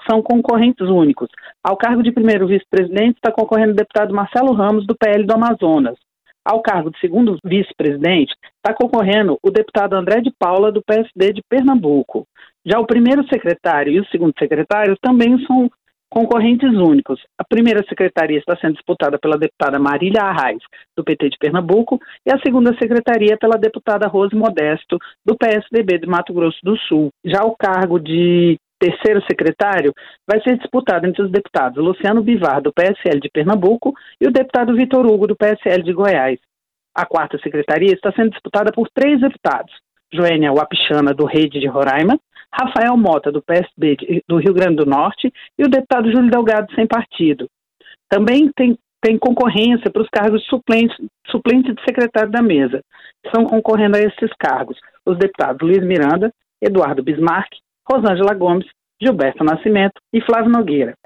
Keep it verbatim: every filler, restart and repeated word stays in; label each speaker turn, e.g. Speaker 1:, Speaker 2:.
Speaker 1: são concorrentes únicos. Ao cargo de primeiro vice-presidente está concorrendo o deputado Marcelo Ramos, do P L do Amazonas. Ao cargo de segundo vice-presidente está concorrendo o deputado André de Paula, do P S D de Pernambuco. Já o primeiro secretário e o segundo secretário também são concorrentes únicos. A primeira secretaria está sendo disputada pela deputada Marília Arraes, do P T de Pernambuco, e a segunda secretaria pela deputada Rose Modesto, do P S D B de Mato Grosso do Sul. Já o cargo de terceiro secretário vai ser disputado entre os deputados Luciano Bivar, do P S L de Pernambuco, e o deputado Vitor Hugo, do P S L de Goiás. A quarta secretaria está sendo disputada por três deputados: Joênia Wapichana, do Rede de Roraima, Rafael Mota, do P S B de, do Rio Grande do Norte, e o deputado Júlio Delgado, sem partido. Também tem, tem concorrência para os cargos suplentes, suplentes de secretário da mesa. Estão concorrendo a esses cargos os deputados Luiz Miranda, Eduardo Bismarck, Rosângela Gomes, Gilberto Nascimento e Flávio Nogueira.